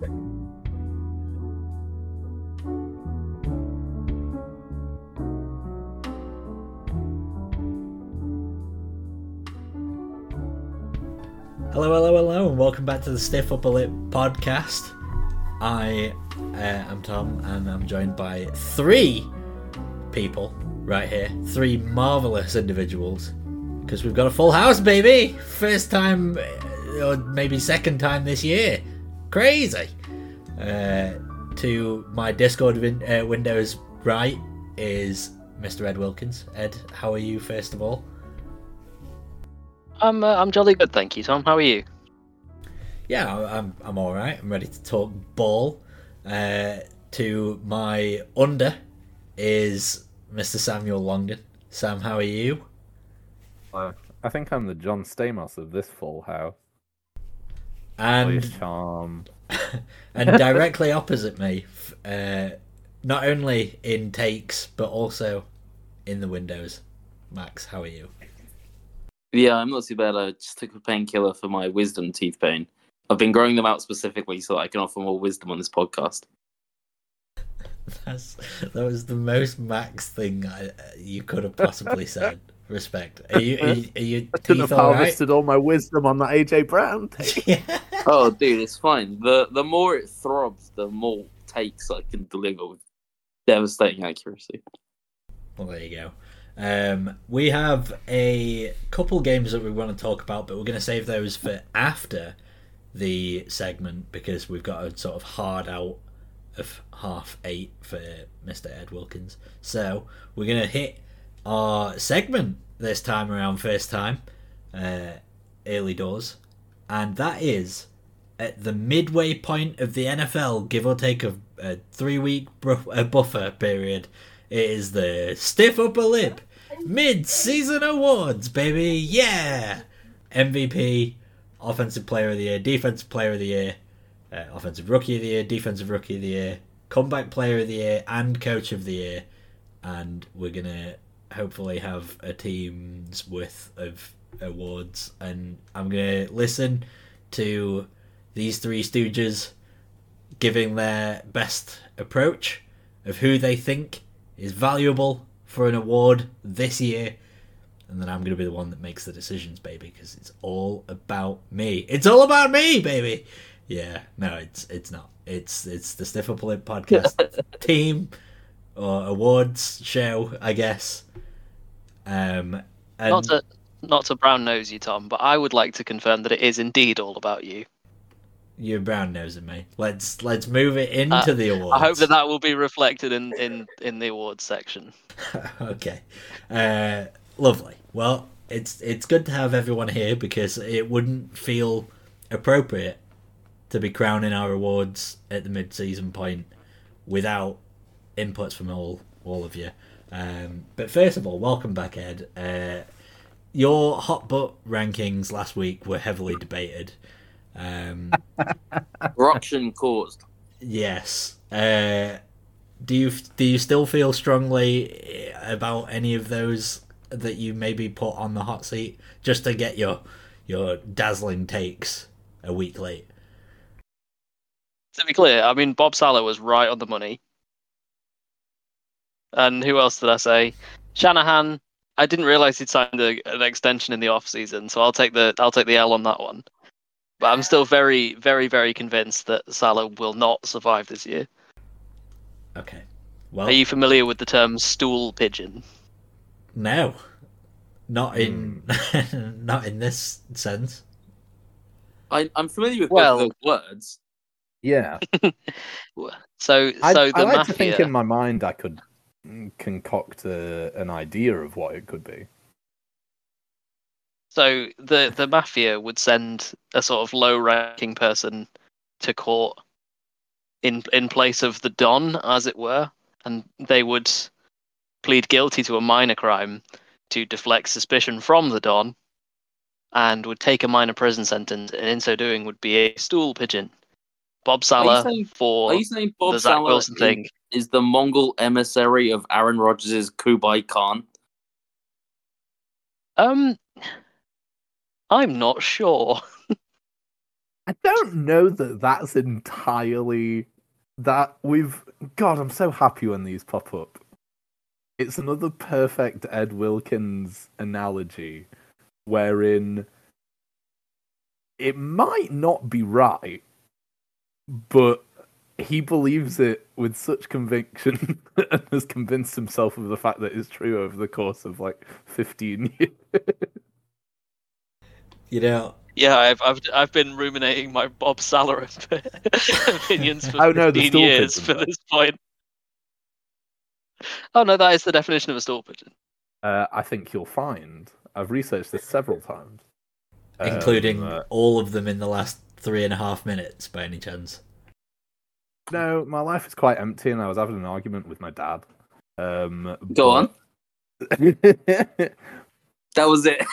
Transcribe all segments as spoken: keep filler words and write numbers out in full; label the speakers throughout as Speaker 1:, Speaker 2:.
Speaker 1: Hello, hello, hello, and welcome back to the Stiff Upper Lip podcast. I uh, am Tom, and I'm joined by three people right here. Three marvellous individuals. Because we've got a full house, baby! First time, or maybe second time this year. Crazy! Uh, to my Discord win- uh, windows right is Mister Ed Wilkins. Ed, how are you, first of all?
Speaker 2: I'm uh, I'm jolly good, thank you, Tom. How are you?
Speaker 1: Yeah, I'm I'm all right. I'm ready to talk ball. Uh, to my under is Mister Samuel Longden. Sam, how are you?
Speaker 3: Uh, I think I'm the John Stamos of this full house.
Speaker 1: And
Speaker 3: Voice charm.
Speaker 1: and directly opposite me, uh, not only in takes but also in the windows. Max, how are you?
Speaker 4: Yeah, I'm not too bad. I just took a painkiller for my wisdom teeth pain. I've been growing them out specifically so that I can offer more wisdom on this podcast.
Speaker 1: That's, that was the most Max thing I, you could have possibly said. Respect. Are you? Are you? Are you
Speaker 3: I couldn't have
Speaker 1: all
Speaker 3: harvested
Speaker 1: right?
Speaker 3: all my wisdom on that A J Brown take.
Speaker 1: Yeah.
Speaker 4: Oh, dude, it's fine. The the more it throbs, the more takes I can deliver with devastating accuracy.
Speaker 1: Well, there you go. Um, we have a couple games that we want to talk about, but we're going to save those for after the segment because we've got a sort of hard out of half eight for Mister Ed Wilkins. So we're going to hit our segment this time around, first time, uh, early doors, and that is at the midway point of the N F L, give or take a, a three-week br- a buffer period. It is the Stiff Upper Lip Mid-Season Awards, baby! Yeah! M V P, Offensive Player of the Year, Defensive Player of the Year, uh, Offensive Rookie of the Year, Defensive Rookie of the Year, Comeback Player of the Year, and Coach of the Year. And we're going to hopefully have a team's worth of awards. And I'm going to listen to these three stooges giving their best approach of who they think is valuable for an award this year, and then I'm going to be the one that makes the decisions, baby, because it's all about me. It's all about me, baby. Yeah, no, it's it's not. It's it's the Stiff Upper Lip podcast team or awards show, I guess. Um, and
Speaker 2: Not to not to brown nose you, Tom, but I would like to confirm that it is indeed all about you.
Speaker 1: You're brown nosing me. Let's let's move it into
Speaker 2: Uh,
Speaker 1: the awards.
Speaker 2: I hope that that will be reflected in, in, in the awards section.
Speaker 1: Okay, uh, lovely. Well, it's it's good to have everyone here because it wouldn't feel appropriate to be crowning our awards at the mid-season point without inputs from all all of you. Um, but first of all, welcome back, Ed. Uh, your hot butt rankings last week were heavily debated. Um,
Speaker 4: Corruption caused.
Speaker 1: yes. Uh, do you do you still feel strongly about any of those that you maybe put on the hot seat just to get your your dazzling takes a week late?
Speaker 2: To be clear, I mean, Bob Salah was right on the money. And who else did I say? Shanahan. I didn't realise he'd signed a, an extension in the off season, so I'll take the I'll take the L on that one. But I'm still very, very, very convinced that Salah will not survive this year.
Speaker 1: Okay. Well,
Speaker 2: Are you familiar with the term stool pigeon?
Speaker 1: no, not in mm. not in this sense.
Speaker 4: I, I'm familiar with
Speaker 2: Well,
Speaker 4: both those words.
Speaker 3: Yeah.
Speaker 2: so,
Speaker 3: I,
Speaker 2: so the
Speaker 3: I like
Speaker 2: mafia.
Speaker 3: to think in my mind I could concoct a, an idea of what it could be.
Speaker 2: So the the mafia would send a sort of low-ranking person to court in in place of the Don, as it were, and they would plead guilty to a minor crime to deflect suspicion from the Don, and would take a minor prison sentence, and in so doing would be a stool pigeon. Bob Salah
Speaker 4: saying,
Speaker 2: for
Speaker 4: Are you saying Bob
Speaker 2: the Zach
Speaker 4: Salah
Speaker 2: Wilson
Speaker 4: is,
Speaker 2: thing.
Speaker 4: is the Mongol emissary of Aaron Rodgers' Kublai Khan?
Speaker 2: Um, I'm not sure.
Speaker 3: I don't know that that's entirely that we've. God, I'm so happy when these pop up. It's another perfect Ed Wilkins analogy, wherein it might not be right, but he believes it with such conviction and has convinced himself of the fact that it's true over the course of like fifteen years.
Speaker 1: You know,
Speaker 2: Yeah, I've I've I've been ruminating my Bob Salah opinions for
Speaker 3: Oh, no, the
Speaker 2: fifteen
Speaker 3: stool
Speaker 2: years
Speaker 3: pigeon,
Speaker 2: for
Speaker 3: though.
Speaker 2: this point. Oh no, that is the definition of a stool pigeon.
Speaker 3: Uh, I think you'll find. I've researched this several times.
Speaker 1: including
Speaker 3: Um, uh,
Speaker 1: all of them in the last three and a half minutes, by any chance.
Speaker 3: No, my life is quite empty, and I was having an argument with my dad. Um,
Speaker 4: Go on.
Speaker 3: on.
Speaker 4: That was it.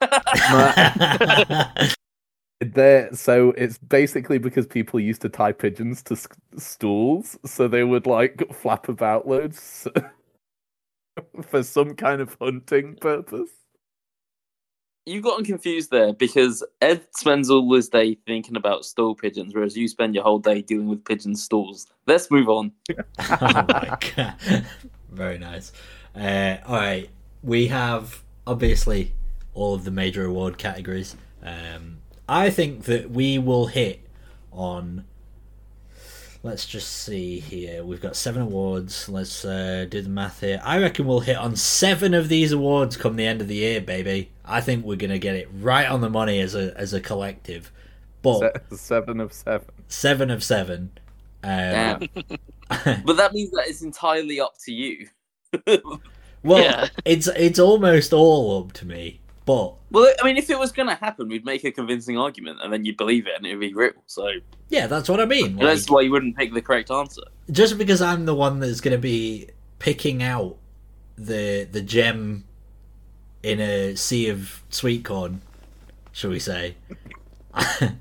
Speaker 3: There, so it's basically because people used to tie pigeons to s- stools, so they would like flap about loads for some kind of hunting purpose.
Speaker 4: You've gotten confused there because Ed spends all his day thinking about stool pigeons, whereas you spend your whole day dealing with pigeon stools. Let's move on.
Speaker 1: Oh my god. Very nice. Uh, alright, we have obviously all of the major award categories. Um, I think that we will hit on. Let's just see here. We've got seven awards. Let's uh, do the math here. I reckon we'll hit on seven of these awards come the end of the year, baby. I think we're gonna get it right on the money as a as a collective. But
Speaker 3: Se- seven of seven.
Speaker 1: seven of seven. Um,
Speaker 4: Damn. But that means that it's entirely up to you.
Speaker 1: well,
Speaker 2: Yeah.
Speaker 1: it's it's almost all up to me. But
Speaker 4: Well, I mean, if it was going to happen, we'd make a convincing argument, and then you'd believe it, and it'd be real. So
Speaker 1: yeah, that's what I mean. Like,
Speaker 4: that's why you wouldn't pick the correct answer.
Speaker 1: just because I'm the one that's going to be picking out the the gem in a sea of sweet corn, shall we say? um,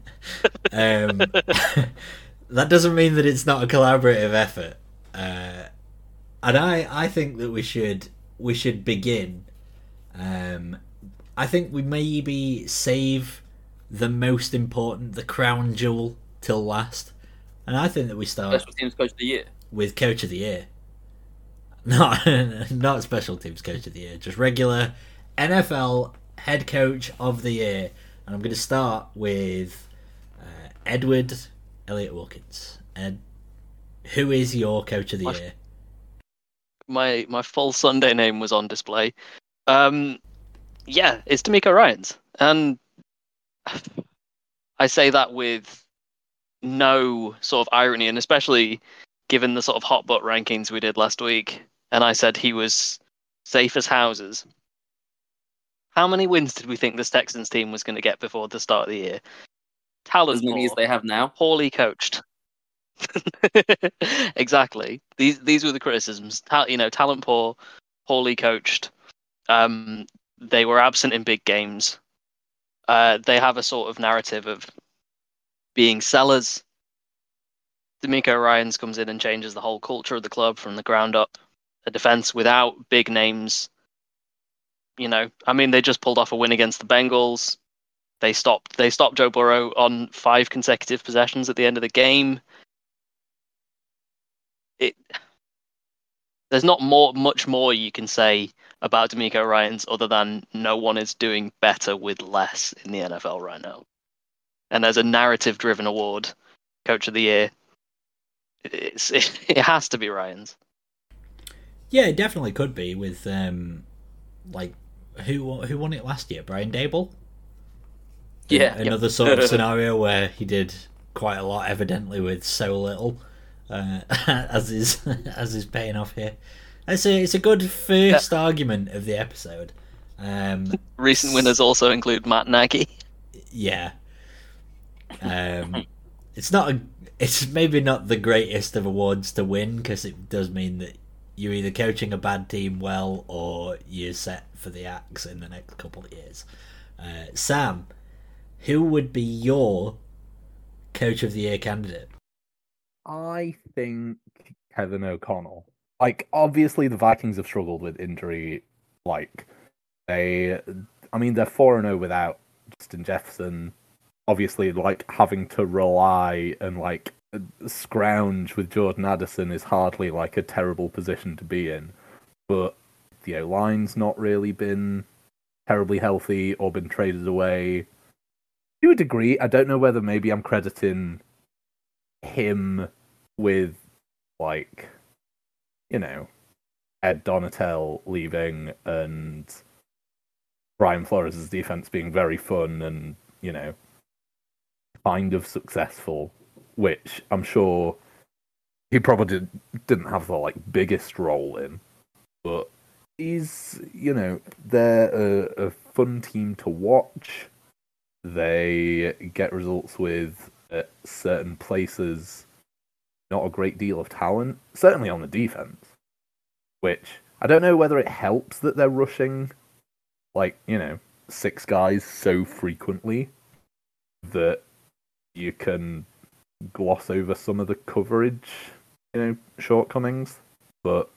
Speaker 1: that doesn't mean that it's not a collaborative effort, uh, and I I think that we should we should begin. Um, I think we maybe save the most important, the crown jewel, till last, and I think that we start
Speaker 4: Special teams coach of the year.
Speaker 1: with Coach of the Year. Not not Special Teams Coach of the Year, just regular N F L Head Coach of the Year. And I'm going to start with uh, Edward Elliott Wilkins. Ed, who is your Coach of the
Speaker 2: My-
Speaker 1: Year?
Speaker 2: My my full Sunday name was on display. Um, yeah, it's D'Amico Ryans, and I say that with no sort of irony, and especially given the sort of hot butt rankings we did last week, and I said he was safe as houses. How many wins did we think this Texans team was going to get before the start of the year? Talent
Speaker 4: As many as
Speaker 2: poor,
Speaker 4: they have now.
Speaker 2: poorly coached. Exactly. These these were the criticisms. Ta- you know, talent poor, poorly coached. Um, they were absent in big games. Uh, they have a sort of narrative of being sellers. D'Amico Ryans comes in and changes the whole culture of the club from the ground up. A defense without big names. You know, I mean, they just pulled off a win against the Bengals. They stopped. They stopped Joe Burrow on five consecutive possessions at the end of the game. It. There's not more, much more you can say about D'Amico Ryans other than no one is doing better with less in the N F L right now. And as a narrative-driven award, Coach of the Year, it's, it, it has to be Ryans.
Speaker 1: Yeah, it definitely could be with um, like who who won it last year? Brian Dable.
Speaker 4: Yeah.
Speaker 1: Another sort of scenario where he did quite a lot, evidently with so little, uh, as is as is paying off here. It's a it's a good first yeah. argument of the episode. Um,
Speaker 2: Recent winners also include Matt Nagy.
Speaker 1: Yeah. Um, it's not a. It's maybe not the greatest of awards to win because it does mean that you're either coaching a bad team well or you're set for the axe in the next couple of years. Uh, Sam, who would be your Coach of the Year candidate?
Speaker 3: I think Kevin O'Connell. Like, obviously the Vikings have struggled with injury. Like, they, I mean, they're four and zero without Justin Jefferson. obviously, like having to rely and like scrounge with Jordan Addison is hardly like a terrible position to be in. But the O line's not really been terribly healthy or been traded away. To a degree, I don't know whether maybe I'm crediting him with like, you know, Ed Donatel leaving and Brian Flores' defense being very fun and, you know, kind of successful, which I'm sure he probably did, didn't have the like biggest role in, but he's, you know, they're a, a fun team to watch. They get results with at certain places not a great deal of talent, certainly on the defense, which I don't know whether it helps that they're rushing like, you know, six guys so frequently that you can gloss over some of the coverage, you know, shortcomings. But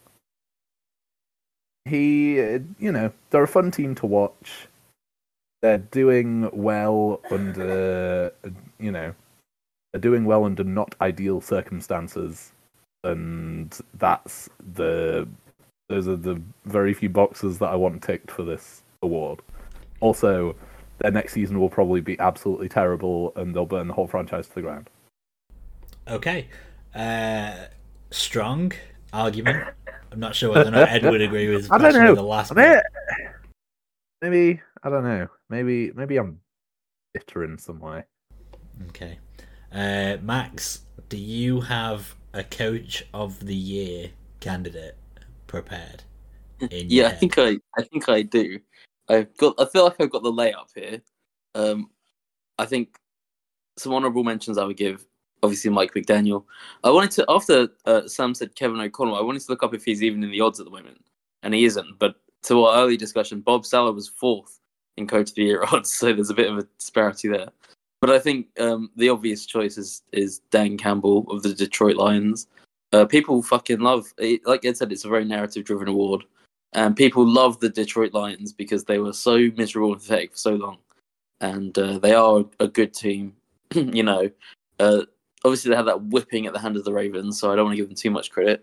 Speaker 3: he, you know, they're a fun team to watch. They're doing well under, you know, they're doing well under not ideal circumstances, and that's the those are the very few boxes that I want ticked for this award. Also, their next season will probably be absolutely terrible, and they'll burn the whole franchise to the ground.
Speaker 1: Okay, uh, strong argument. I'm not sure whether or not Ed would agree with.
Speaker 3: I don't know.
Speaker 1: The last
Speaker 3: I mean, maybe I don't know. Maybe maybe I'm bitter in some way.
Speaker 1: Okay, uh, Max, do you have a coach of the year candidate prepared? In
Speaker 4: yeah,
Speaker 1: your
Speaker 4: I think I, I think I do. I've got. I feel like I've got the layup here. Um, I think some honourable mentions I would give. Obviously, Mike McDaniel. I wanted to after uh, Sam said Kevin O'Connell. I wanted to look up if he's even in the odds at the moment, and he isn't. But to our early discussion, Bob Sala was fourth in Coach of the Year odds, so there's a bit of a disparity there. But I think um, the obvious choice is, is Dan Campbell of the Detroit Lions. Uh, people fucking love it. Like Ed said, it's a very narrative-driven award. And people love the Detroit Lions because they were so miserable and pathetic for so long. And uh, they are a good team. you know, uh, obviously they had that whipping at the hand of the Ravens, so I don't want to give them too much credit.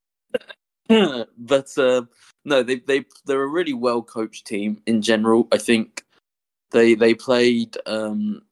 Speaker 4: but uh, no, they they they're a really well coached team in general. I think they they played. Um,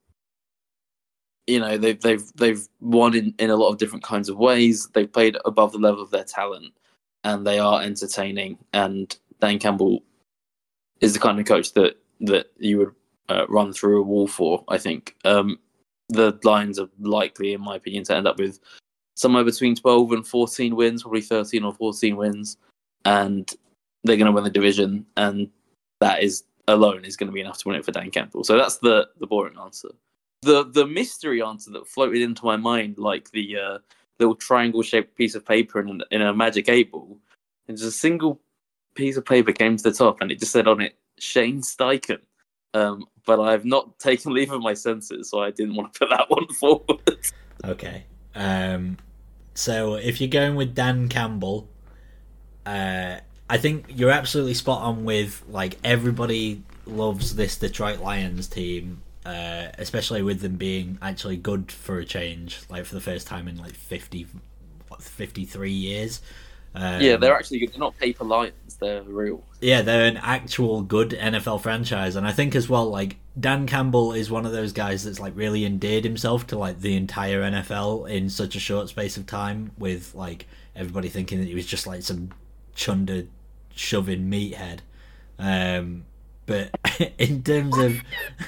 Speaker 4: you know, they've they've they've won in, in a lot of different kinds of ways. They've played above the level of their talent, and they are entertaining. And Dan Campbell is the kind of coach that that you would uh, run through a wall for. I think um, the Lions are likely, in my opinion, to end up with somewhere between twelve and fourteen wins, probably thirteen or fourteen wins, and they're going to win the division, and that is alone is going to be enough to win it for Dan Campbell. So that's the the boring answer. The the mystery answer that floated into my mind, like the uh, little triangle-shaped piece of paper in, in a Magic eight Ball, and just a single piece of paper came to the top, and it just said on it, Shane Steichen. Um, but I've not taken leave of my senses, so I didn't want to put that one forward.
Speaker 1: Okay. Um, so if you're going with Dan Campbell, uh, I think you're absolutely spot on with, like, everybody loves this Detroit Lions team. Uh, especially with them being actually good for a change, like for the first time in like fifty, what, fifty-three years. Um,
Speaker 4: yeah, they're actually good. They're not paper lions; they're real.
Speaker 1: Yeah, they're an actual good N F L franchise, and I think as well, like Dan Campbell is one of those guys that's like really endeared himself to like the entire N F L in such a short space of time, with like everybody thinking that he was just like some chunder shoving meathead. Um, but in terms of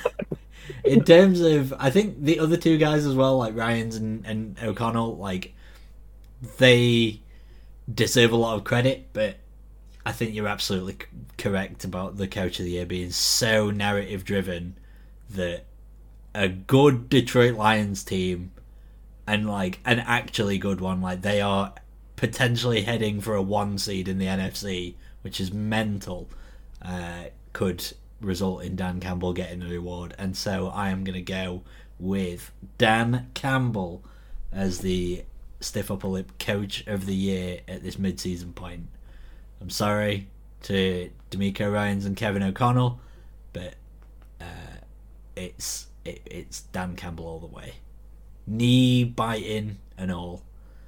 Speaker 1: In terms of, I think the other two guys as well, like Ryans and, and O'Connell, like, they deserve a lot of credit, but I think you're absolutely c- correct about the Coach of the Year being so narrative-driven that a good Detroit Lions team, and, like, an actually good one, like, they are potentially heading for a one seed in the N F C, which is mental, uh, could result in Dan Campbell getting the reward, and so I am going to go with Dan Campbell as the stiff upper lip Coach of the Year at this mid-season point. I'm sorry to D'Amico Ryans and Kevin O'Connell, but uh, it's it, it's Dan Campbell all the way. Knee biting and all.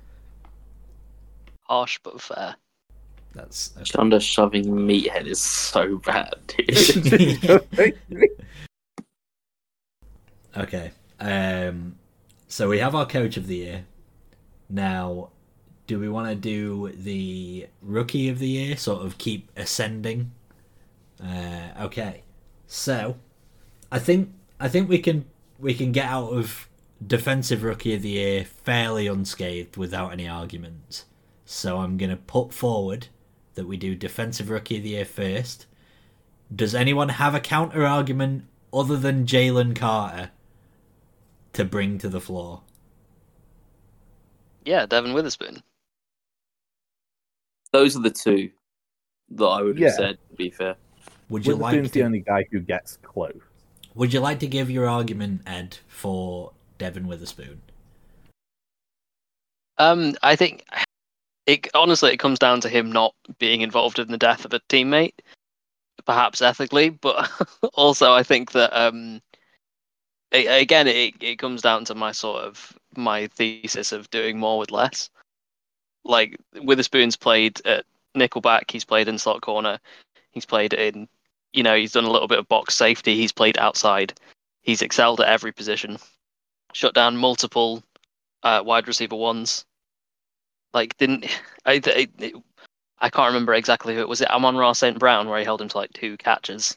Speaker 2: Harsh but fair.
Speaker 1: That's okay.
Speaker 4: Chanda shoving meathead is so bad, dude.
Speaker 1: Okay. Um, so we have our coach of the year. Now, do we want to do the rookie of the year? Sort of keep ascending. Uh, okay. So, I think I think we can we can get out of defensive rookie of the year fairly unscathed without any arguments. So I'm gonna put forward that we do defensive rookie of the year first. Does anyone have a counter argument other than Jalen Carter to bring to the floor?
Speaker 2: Yeah, Devin Witherspoon.
Speaker 4: Those are the two that I would have
Speaker 3: Yeah.
Speaker 4: said, to be fair.
Speaker 1: Would you
Speaker 3: Witherspoon's
Speaker 1: like
Speaker 3: the
Speaker 1: to?
Speaker 3: only guy who gets close.
Speaker 1: Would you like to give your argument, Ed, for Devin Witherspoon?
Speaker 2: Um, I think it honestly it comes down to him not being involved in the death of a teammate, perhaps ethically, but also I think that um, it, again it it comes down to my sort of my thesis of doing more with less. Like Witherspoon's played at nickelback, he's played in slot corner, he's played in, you know, he's done a little bit of box safety, he's played outside, he's excelled at every position, shut down multiple uh, wide receiver ones. Like didn't I? I, I can't remember exactly who it was. It Amon-Ra Saint Brown where he held him to like two catches.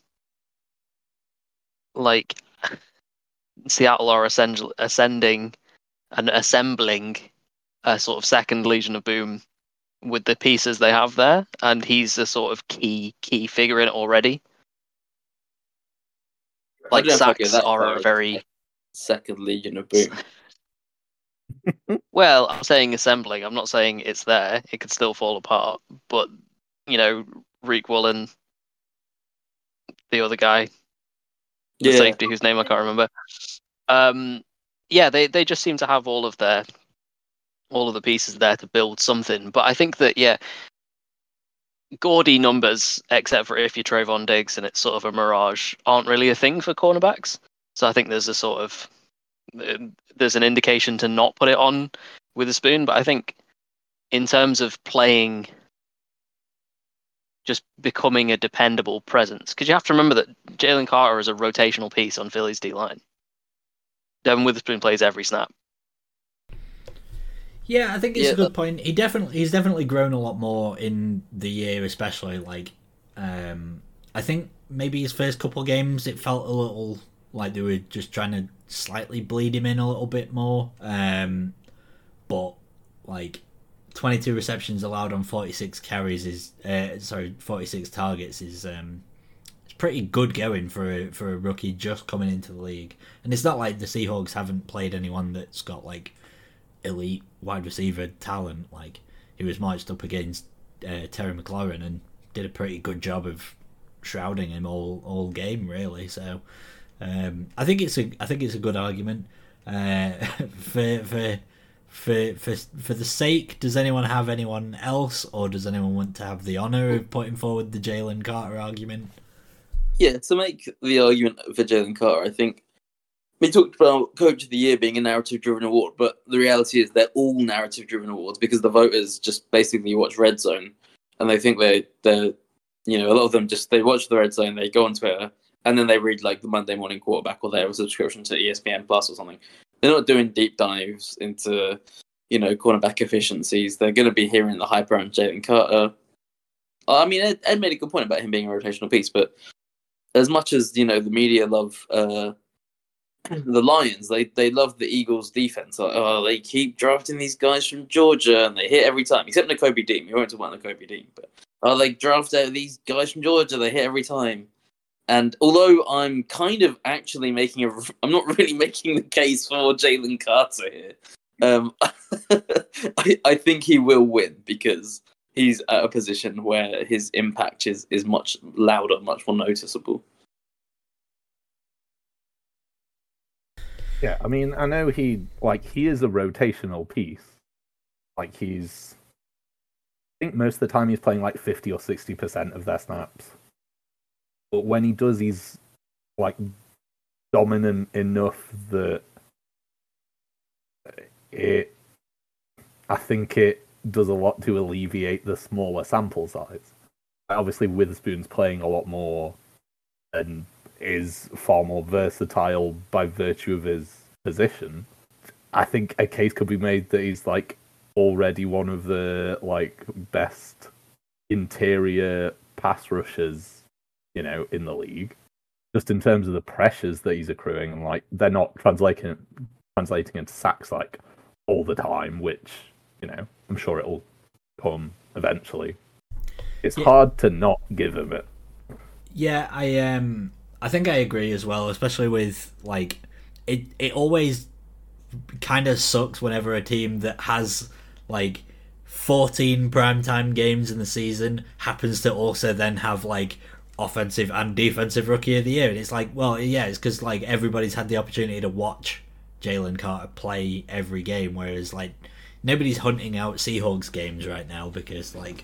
Speaker 2: Like Seattle are ascend, ascending and assembling a sort of second Legion of Boom with the pieces they have there, and he's a sort of key key figure in it already.
Speaker 4: I
Speaker 2: Like
Speaker 4: don't know if I go
Speaker 2: sacks
Speaker 4: that
Speaker 2: are
Speaker 4: far
Speaker 2: a
Speaker 4: as
Speaker 2: very
Speaker 4: second Legion of Boom.
Speaker 2: well. I'm saying assembling. I'm not saying it's there. It could still fall apart. But you know, Reek Woolen, the other guy, the
Speaker 4: Yeah.
Speaker 2: safety whose name I can't remember. Um, yeah, they they just seem to have all of their all of the pieces there to build something. But I think that yeah, gaudy numbers, except for if you're Trayvon Diggs and it's sort of a mirage, aren't really a thing for cornerbacks. So I think there's a sort of there's an indication to not put it on Witherspoon. But I think in terms of playing, just becoming a dependable presence, because you have to remember that Jalen Carter is a rotational piece on Philly's D line. Devin Witherspoon plays every snap.
Speaker 1: Yeah, I think it's
Speaker 4: Yeah,
Speaker 1: a good
Speaker 4: that-
Speaker 1: point. He definitely he's definitely grown a lot more in the year, especially like um, I think maybe his first couple of games it felt a little like they were just trying to slightly bleed him in a little bit more. Um, but like twenty-two receptions allowed on forty-six carries is uh, sorry forty-six targets is um, it's pretty good going for a, for a rookie just coming into the league. And it's not like the Seahawks haven't played anyone that's got like elite wide receiver talent. Like he was matched up against uh, Terry McLaurin and did a pretty good job of shrouding him all all game really. So um, I think it's a I think it's a good argument uh, for for for for for the sake. Does anyone have anyone else, or does anyone want to have the honor of putting forward the Jalen Carter argument?
Speaker 4: Yeah, to make the argument for Jalen Carter, I think we talked about Coach of the Year being a narrative-driven award, but the reality is they're all narrative-driven awards because the voters just basically watch Red Zone, and they think they they're you know a lot of them just they watch the Red Zone, they go on Twitter, and then they read like the Monday Morning Quarterback or they have a subscription to E S P N Plus or something. They're not doing deep dives into you know cornerback efficiencies. They're going to be hearing the hype around Jalen Carter. I mean, Ed, Ed made a good point about him being a rotational piece, but as much as you know the media love. Uh, The Lions, they they love the Eagles' defense. Like, oh, they keep drafting these guys from Georgia, and they hit every time. Except Nakobe Dean. We won't talk about Nakobe Dean, but oh, they draft out these guys from Georgia. They hit every time. And although I'm kind of actually making a, I'm not really making the case for Jalen Carter here. Um, I I think he will win because he's at a position where his impact is is much louder, much more noticeable.
Speaker 3: Yeah, I mean, I know he like he is a rotational piece. Like he's, I think most of the time he's playing like fifty or sixty percent of their snaps. But when he does, he's like dominant enough that it. I think it does a lot to alleviate the smaller sample size. Obviously, Witherspoon's playing a lot more and is far more versatile by virtue of his position. I think a case could be made that he's like already one of the like best interior pass rushers, you know, in the league. Just in terms of the pressures that he's accruing, and like they're not translating translating into sacks like all the time, which, you know, I'm sure it'll come eventually. It's
Speaker 1: yeah.
Speaker 3: hard to not give him it.
Speaker 1: Yeah, I um I think I agree as well, especially with like it it always kind of sucks whenever a team that has like fourteen primetime games in the season happens to also then have like offensive and defensive rookie of the year, and it's like, well, yeah, it's because like everybody's had the opportunity to watch Jalen Carter play every game, whereas like nobody's hunting out Seahawks games right now because like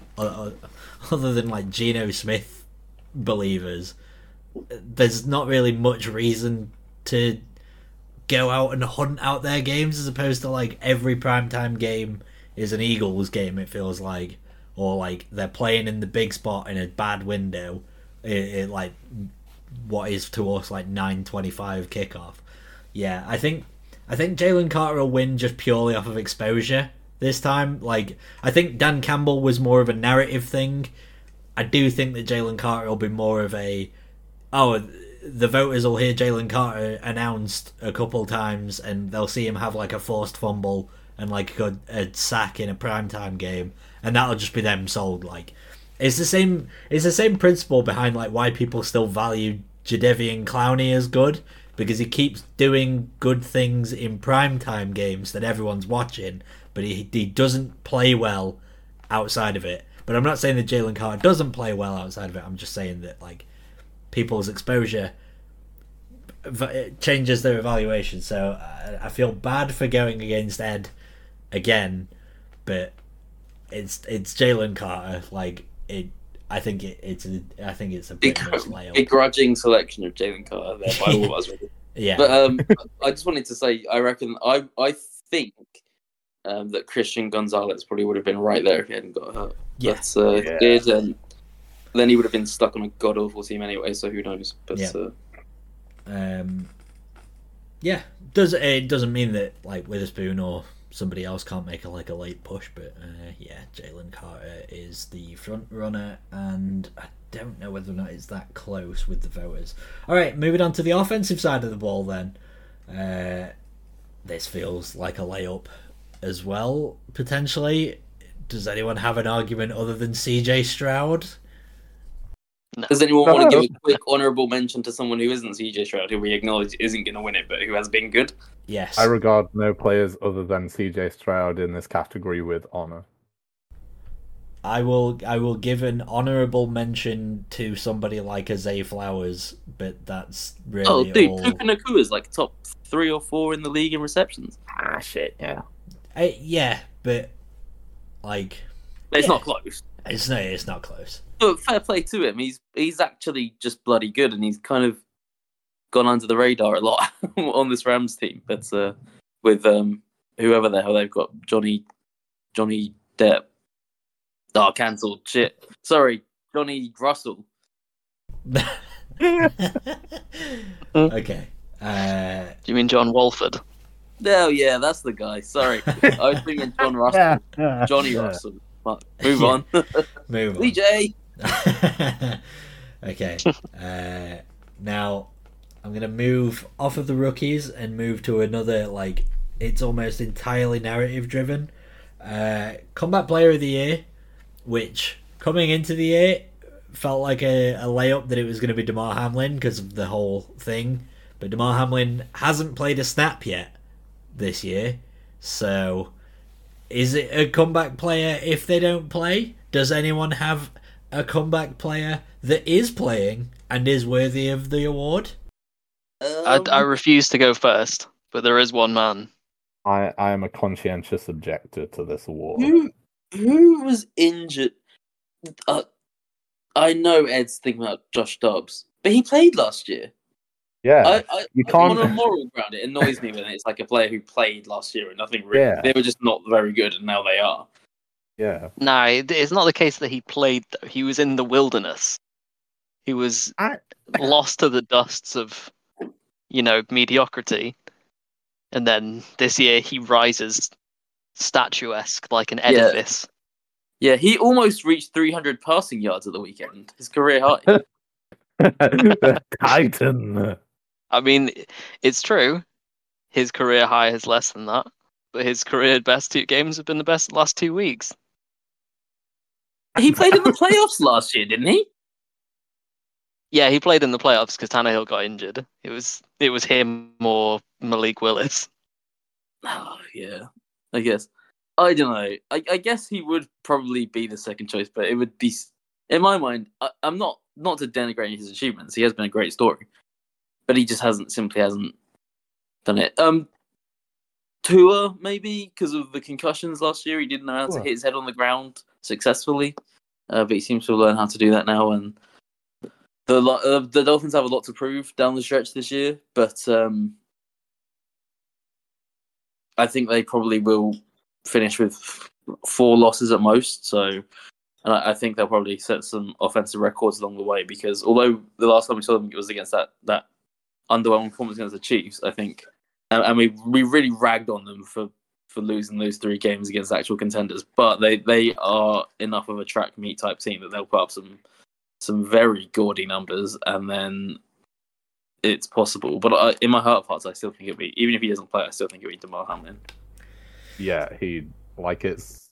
Speaker 1: other than like Geno Smith believers, there's not really much reason to go out and hunt out their games, as opposed to like every primetime game is an Eagles game, it feels like, or like they're playing in the big spot in a bad window it, it like what is to us like nine twenty-five kickoff. Yeah, I think I think Jalen Carter will win just purely off of exposure this time. Like, I think Dan Campbell was more of a narrative thing. I do think that Jalen Carter will be more of a, oh, the voters will hear Jalen Carter announced a couple times and they'll see him have like a forced fumble and like a, a sack in a primetime game, and that'll just be them sold. Like, it's the same it's the same principle behind like why people still value Jadeveon Clowney as good, because he keeps doing good things in primetime games that everyone's watching, but he he doesn't play well outside of it. But I'm not saying that Jalen Carter doesn't play well outside of it. I'm just saying that like people's exposure changes their evaluation. So I, I feel bad for going against Ed again, but it's it's Jalen Carter. Like it, I think it, it's a, I think it's a bit
Speaker 4: a,
Speaker 1: much layup.
Speaker 4: a grudging selection of Jalen Carter there by all of us. Really.
Speaker 1: Yeah,
Speaker 4: but um, I just wanted to say, I reckon I I think um, that Christian Gonzalez probably would have been right there if he hadn't got hurt.
Speaker 1: Yeah.
Speaker 4: But uh,
Speaker 3: Yeah.
Speaker 4: he did, and then he would have been stuck on a god awful team anyway. So who knows? But
Speaker 1: Yeah.
Speaker 4: uh,
Speaker 1: um, yeah, does it doesn't mean that like Witherspoon or somebody else can't make a like a late push, but uh, yeah, Jalen Carter is the front runner, and I don't know whether or not it's that close with the voters. All right, moving on to the offensive side of the ball then. Uh, this feels like a layup as well, potentially. Does anyone have an argument other than C J Stroud?
Speaker 4: does anyone want to give a quick honourable mention to someone who isn't C J Stroud, who we acknowledge isn't going to win it, but who has been good?
Speaker 1: Yes.
Speaker 3: I regard no players other than C J Stroud in this category with honor.
Speaker 1: I will I will give an honourable mention to somebody like a Zay Flowers, but that's really
Speaker 4: Oh, dude,
Speaker 1: all.
Speaker 4: Puka Nakua is like top three or four in the league in receptions.
Speaker 3: Ah, shit, yeah.
Speaker 1: I, yeah, but like
Speaker 4: It's
Speaker 1: Yeah.
Speaker 4: not close.
Speaker 1: it's no, it's not close.
Speaker 4: But fair play to him. He's he's actually just bloody good, and he's kind of gone under the radar a lot on this Rams team. But uh, with um, whoever the hell they've got, Johnny Johnny Depp. Oh, cancelled. Shit. Sorry, Johnny Russell.
Speaker 1: Okay. Uh,
Speaker 2: Do you mean John Walford?
Speaker 4: Oh yeah, that's the guy. Sorry, I was thinking John Russell. Johnny
Speaker 3: Yeah.
Speaker 4: Russell. But move
Speaker 1: Yeah.
Speaker 4: on.
Speaker 1: move on.
Speaker 4: D J.
Speaker 1: Okay. Uh, now I'm gonna move off of the rookies and move to another, like, it's almost entirely narrative driven. Uh, Comeback Player of the Year, which coming into the year felt like a, a layup that it was going to be DeMar Hamlin because of the whole thing, but DeMar Hamlin hasn't played a snap yet this year. So is it a comeback player if they don't play? Does anyone have a comeback player that is playing and is worthy of the award?
Speaker 2: I,
Speaker 4: Um,
Speaker 2: I refuse to go first, but there is one man.
Speaker 3: I, I am a conscientious objector to this award.
Speaker 4: Who who was injured? Uh, I know Ed's thinking about Josh Dobbs, but he played last year.
Speaker 3: Yeah,
Speaker 4: I, I,
Speaker 3: you
Speaker 4: I-
Speaker 3: can't.
Speaker 4: on a moral ground, it annoys me when it's like a player who played last year and nothing really.
Speaker 3: Yeah.
Speaker 4: They were just not very good, and now they are.
Speaker 3: Yeah,
Speaker 2: No, it- it's not the case that he played. Though. He was in the wilderness. He was
Speaker 3: I,
Speaker 2: lost to the dusts of, you know, mediocrity. And then this year he rises statuesque like an
Speaker 4: Yeah.
Speaker 2: edifice.
Speaker 4: Yeah, he almost reached three hundred passing yards at the weekend. His career high.
Speaker 3: the Titan.
Speaker 2: I mean, it's true. His career high is less than that, but his career best two games have been the best last two weeks.
Speaker 4: He played in the playoffs last year, didn't he?
Speaker 2: Yeah, he played in the playoffs because Tannehill got injured. It was it was him or Malik Willis.
Speaker 4: Oh, yeah, I guess. I don't know. I, I guess he would probably be the second choice, but it would be, in my mind, I, I'm not not to denigrate his achievements. He has been a great story, but he just hasn't simply hasn't done it. Um, Tua maybe because of the concussions last year, he didn't know how to
Speaker 3: Tua.
Speaker 4: hit his head on the ground successfully, uh, but he seems to have learned how to do that now. And the lo- uh, the Dolphins have a lot to prove down the stretch this year, but um, I think they probably will finish with four losses at most. So, and I, I think they'll probably set some offensive records along the way because although the last time we saw them it was against that that underwhelming performance against the Chiefs, I think, and, and we we really ragged on them for, for losing those three games against actual contenders. But they, they are enough of a track meet type team that they'll put up some some very gaudy numbers, and then it's possible. But I, in my heart of hearts, I still think it'll be, even if he doesn't play, I still think it'll be Damar Hamlin.
Speaker 3: Yeah, he like it's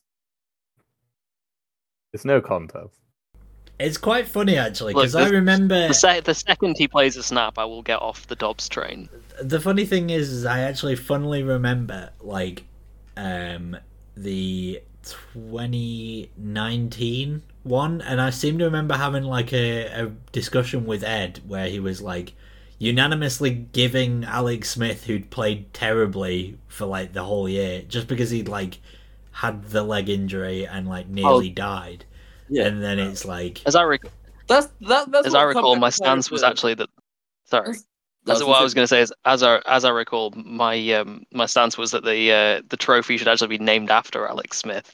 Speaker 3: it's no contest.
Speaker 1: It's quite funny actually
Speaker 2: Look,
Speaker 1: because I
Speaker 2: the-
Speaker 1: remember
Speaker 2: The, se- the second he plays a snap, I will get off the Dobbs train.
Speaker 1: the funny thing is, is I actually funnily remember like um the twenty nineteen one, and I seem to remember having like a, a discussion with Ed where he was like unanimously giving Alex Smith, who'd played terribly for like the whole year, just because he'd like had the leg injury and like nearly
Speaker 4: Oh,
Speaker 1: died.
Speaker 4: Yeah,
Speaker 1: And then it's like
Speaker 2: As I rec-
Speaker 4: that's that. That's
Speaker 2: as
Speaker 4: what
Speaker 2: I recall,
Speaker 4: comeback
Speaker 2: my
Speaker 4: players
Speaker 2: stance was
Speaker 4: do.
Speaker 2: actually that. Sorry.
Speaker 4: That's-
Speaker 2: As
Speaker 4: that's
Speaker 2: what I was going to say is, as I as I recall, my um, my stance was that the uh, the trophy should actually be named after Alex Smith.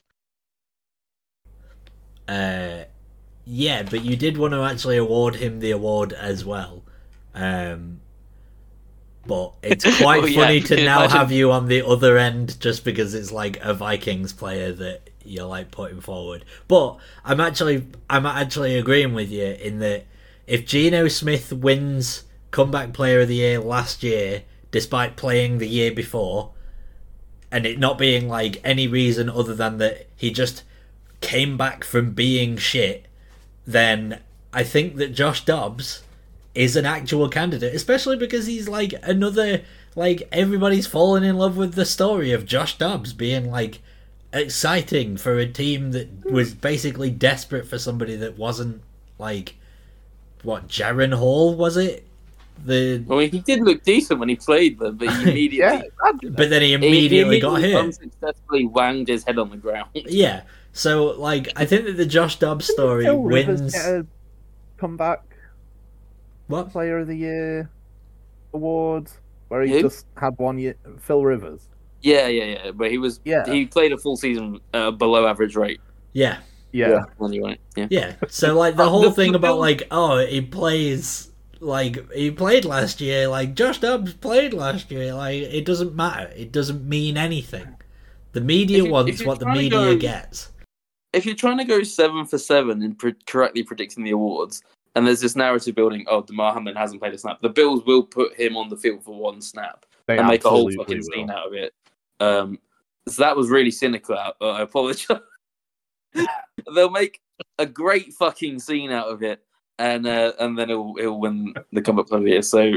Speaker 1: uh yeah, but you did want to actually award him the award as well. Um but it's quite
Speaker 2: Oh, yeah,
Speaker 1: funny to now
Speaker 2: imagine-
Speaker 1: have you on the other end just because it's like a Vikings player that you're like putting forward. But I'm actually I'm actually agreeing with you in that if Geno Smith wins comeback player of the year last year despite playing the year before, and it not being like any reason other than that he just came back from being shit, then I think that Josh Dobbs is an actual candidate, especially because he's like another, like everybody's fallen in love with the story of Josh Dobbs being like exciting for a team that was basically desperate for somebody that wasn't like, what, Jaron Hall, was it? The
Speaker 4: I mean, he did look decent when he played them, but he immediately,
Speaker 3: Yeah,
Speaker 1: but then he
Speaker 4: he
Speaker 1: immediately got hit.
Speaker 4: unsuccessfully wanged his head on the ground.
Speaker 1: Yeah, so like I think that the Josh Dobbs
Speaker 3: Didn't
Speaker 1: story
Speaker 3: Phil Rivers
Speaker 1: wins.
Speaker 3: get a comeback
Speaker 1: What?
Speaker 3: player of the year award where he
Speaker 4: Who?
Speaker 3: just had one year. Phil Rivers.
Speaker 4: Yeah, yeah, yeah. But he was,
Speaker 3: Yeah.
Speaker 4: he played a full season uh, below average rate.
Speaker 1: Yeah,
Speaker 3: Yeah,
Speaker 4: Anyway, yeah.
Speaker 1: yeah. So like the
Speaker 3: Uh,
Speaker 1: whole
Speaker 3: the-
Speaker 1: thing
Speaker 3: the
Speaker 1: about
Speaker 3: Bill-
Speaker 1: like, oh, he plays like he played last year. Like Josh Dobbs played last year. Like it doesn't matter. It doesn't mean anything. The media
Speaker 4: If you- if
Speaker 1: wants
Speaker 4: you're
Speaker 1: what the
Speaker 4: trying to
Speaker 1: media
Speaker 4: go-
Speaker 1: gets.
Speaker 4: If you're trying to go seven for seven in pre- correctly predicting the awards, and there's this narrative building, oh, Damar Hamlin hasn't played a snap, the Bills will put him on the field for one snap
Speaker 3: they
Speaker 4: and make a whole
Speaker 3: absolutely
Speaker 4: fucking
Speaker 3: will.
Speaker 4: scene out of it. Um, so that was really cynical. Uh, I apologize. They'll make a great fucking scene out of it, and uh, and then he'll he'll win the comeback player of the year. So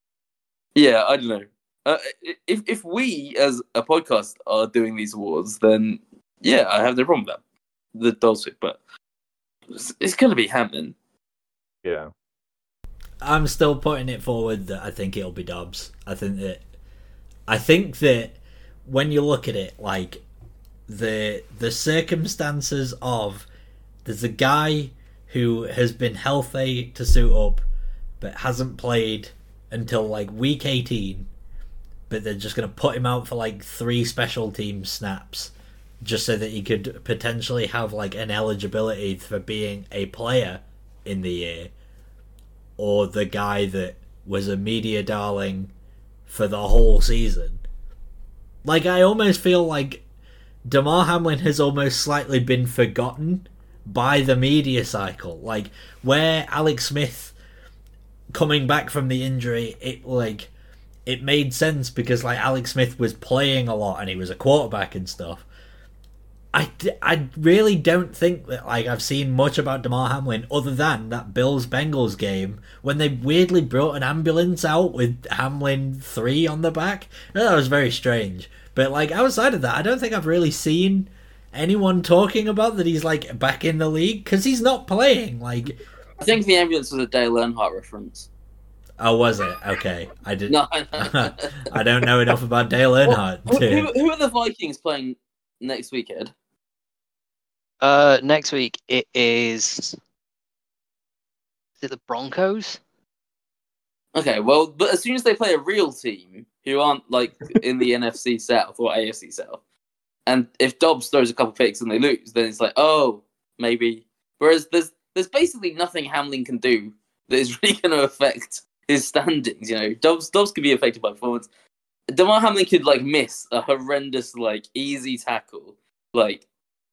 Speaker 4: yeah, I don't know. Uh, if if we as a podcast are doing these awards, then yeah, I have no problem with that. The Dolphins, but it's, it's going to be Hamlin.
Speaker 3: Yeah,
Speaker 1: I'm still putting it forward that I think it'll be Dobbs. I think that I think that when you look at it, like the the circumstances of there's a guy who has been healthy to suit up but hasn't played until like week eighteen, but they're just going to put him out for like three special team snaps just so that he could potentially have like an eligibility for being a player in the year, or the guy that was a media darling for the whole season. Like, I almost feel like Damar Hamlin has almost slightly been forgotten by the media cycle. Like, where Alex Smith coming back from the injury, it like it made sense because like Alex Smith was playing a lot and he was a quarterback and stuff. I, I really don't think that like I've seen much about Damar Hamlin other than that Bills-Bengals game when they weirdly brought an ambulance out with Hamlin three on the back. That was very strange. But like outside of that, I don't think I've really seen anyone talking about that he's like back in the league because he's not playing. Like,
Speaker 4: I think the ambulance was a Dale Earnhardt reference.
Speaker 1: Oh, was it? Okay, I did.
Speaker 4: No, no.
Speaker 1: I don't know enough about Dale Earnhardt.
Speaker 4: Well,
Speaker 1: to...
Speaker 4: who, who are the Vikings playing next week, Ed?
Speaker 2: Uh, next week it is. Is it the Broncos?
Speaker 4: Okay, well, but as soon as they play a real team who aren't like in the N F C South or A F C South, and if Dobbs throws a couple picks and they lose, then it's like, oh, maybe. Whereas there's there's basically nothing Hamlin can do that is really going to affect his standings. You know, Dobbs Dobbs could be affected by performance. Damar Hamlin could like miss a horrendous like easy tackle. Like,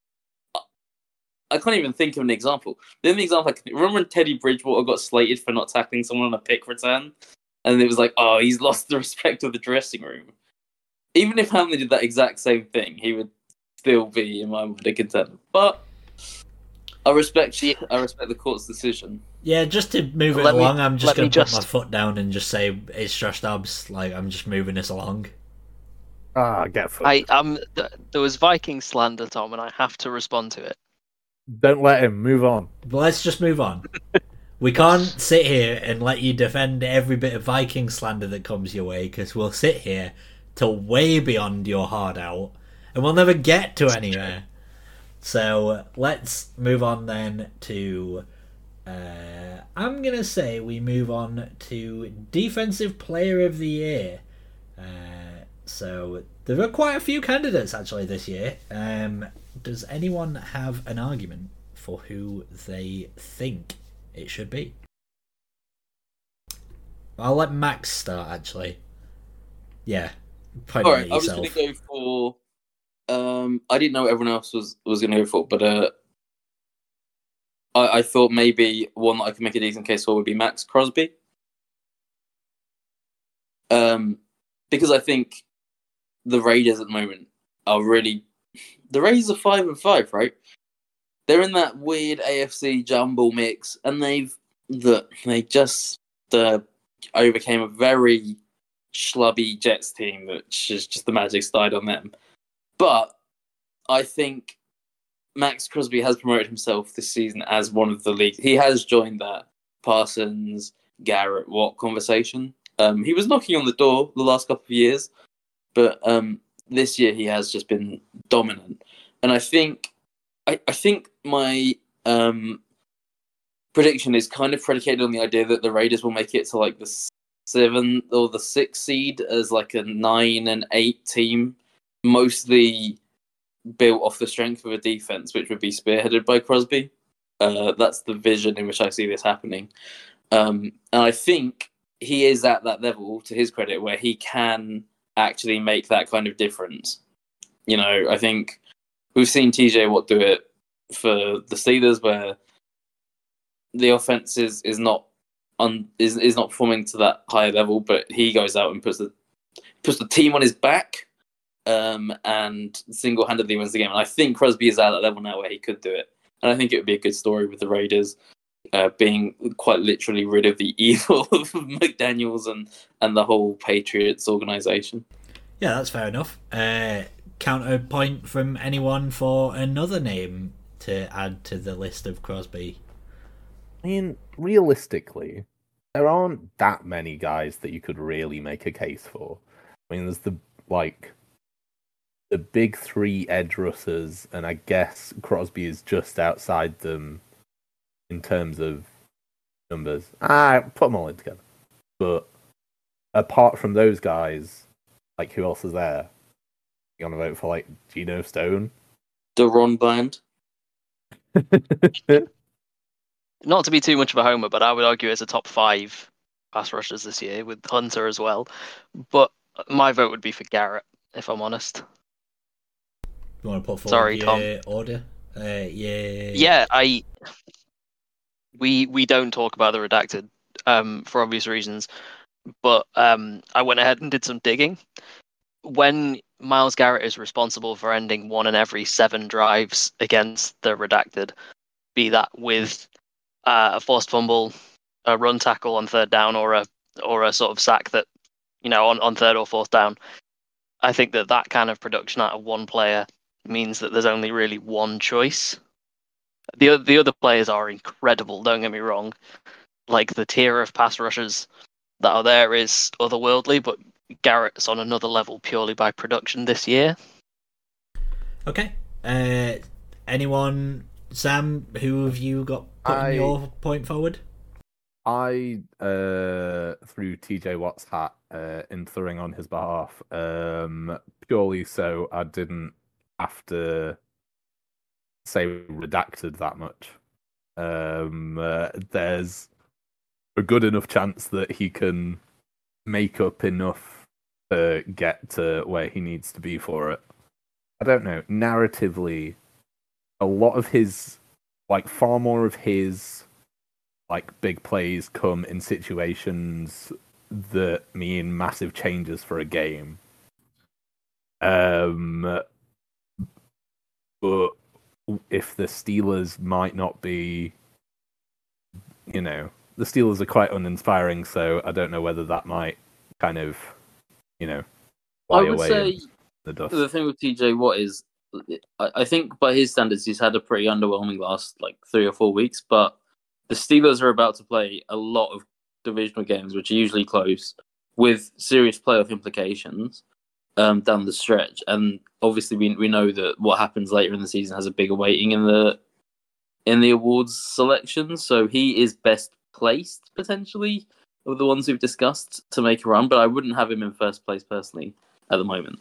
Speaker 4: I can't even think of an example. The only example I can remember when Teddy Bridgewater got slated for not tackling someone on a pick return, and it was like, oh, he's lost the respect of the dressing room. Even if Hamlin did that exact same thing, he would still be in my mind a contender. But I respect, I respect the court's decision.
Speaker 1: Yeah, just to move it
Speaker 2: Let me-
Speaker 1: along, I'm just
Speaker 2: let
Speaker 1: going
Speaker 2: me
Speaker 1: to put
Speaker 2: just-
Speaker 1: my foot down and just say it's Josh Dobbs. Like, I'm just moving this along.
Speaker 3: Ah, get fucked.
Speaker 2: I um, th- there was Viking slander, Tom, and I have to respond to it.
Speaker 3: Don't let him. Move on.
Speaker 1: But let's just move on. We can't sit here and let you defend every bit of Viking slander that comes your way, because we'll sit here till way beyond your hard out, and we'll never get to anywhere. So let's move on then to... Uh, I'm going to say we move on to Defensive Player of the Year. Uh, so there are quite a few candidates actually this year. Um, does anyone have an argument for who they think it should be? I'll let Max start actually. Yeah. Point
Speaker 4: All
Speaker 1: it
Speaker 4: right,
Speaker 1: at
Speaker 4: I was
Speaker 1: yourself.
Speaker 4: going to go for. Um, I didn't know what everyone else was was going to go for, but uh, I, I thought maybe one that I could make a decent case for would be Max Crosby. Um, because I think the Raiders at the moment are really. The Raiders are five and five, right? They're in that weird A F C jumble mix, and they've the they just uh, overcame a very schlubby Jets team, which is just the magic started on them. But I think Max Crosby has promoted himself this season as one of the league. He has joined that Parsons, Garrett, Watt conversation. Um, he was knocking on the door the last couple of years, but um, this year he has just been dominant. And I think, I, I think my um, prediction is kind of predicated on the idea that the Raiders will make it to like the seven or the six seed as like a nine and eight team, mostly built off the strength of a defense, which would be spearheaded by Crosby. Uh, that's the vision in which I see this happening. Um, and I think he is at that level, to his credit, where he can actually make that kind of difference. You know, I think we've seen T J Watt do it for the Steelers, where the offense is, is not un, is is not performing to that higher level, but he goes out and puts the puts the team on his back, um, and single-handedly wins the game. And I think Crosby is at that level now where he could do it. And I think it would be a good story with the Raiders uh, being quite literally rid of the evil of McDaniels and, and the whole Patriots organization.
Speaker 1: Yeah, that's fair enough. Uh, counterpoint from anyone for another name to add to the list of Crosby?
Speaker 3: I mean, realistically, there aren't that many guys that you could really make a case for. I mean, there's the, like, the big three edge rushers, and I guess Crosby is just outside them in terms of numbers. Ah, put them all in together. But apart from those guys, like who else is there? You want to vote for like Geno Stone?
Speaker 4: Deron Bland.
Speaker 2: Not to be too much of a homer, but I would argue it's a top five pass rushers this year with Hunter as well. But my vote would be for Garrett, if I'm honest.
Speaker 1: You want to put forward
Speaker 2: Sorry,
Speaker 1: your
Speaker 2: Tom.
Speaker 1: order? Uh, yeah.
Speaker 2: Yeah, I. We we don't talk about the redacted um, for obvious reasons, but um, I went ahead and did some digging. When Myles Garrett is responsible for ending one in every seven drives against the redacted, be that with uh, a forced fumble, a run tackle on third down, or a or a sort of sack that, you know, on, on third or fourth down, I think that that kind of production out of one player means that there's only really one choice. The the other players are incredible, don't get me wrong. Like, the tier of pass rushers that are there is otherworldly, but Garrett's on another level purely by production this year.
Speaker 1: Okay. Uh, anyone, Sam, who have you got putting
Speaker 3: I-
Speaker 1: your point forward?
Speaker 3: I uh, threw T J Watt's hat uh, into the ring on his behalf, um, purely so I didn't have to say redacted that much. Um, uh, there's a good enough chance that he can make up enough to get to where he needs to be for it. I don't know. Narratively, a lot of his, like, far more of his, like, big plays come in situations that mean massive changes for a game. Um, but if the Steelers might not be, you know, the Steelers are quite uninspiring, so I don't know whether that might kind of, you know, fly
Speaker 4: I would
Speaker 3: away
Speaker 4: say
Speaker 3: in the dust.
Speaker 4: the thing with T J Watt is, I I think by his standards, he's had a pretty underwhelming last like three or four weeks. But the Steelers are about to play a lot of divisional games, which are usually close, with serious playoff implications um, down the stretch. And obviously, we we know that what happens later in the season has a bigger weighting in the in the awards selection. So he is best placed potentially of the ones we've discussed to make a run. But I wouldn't have him in first place personally at the moment.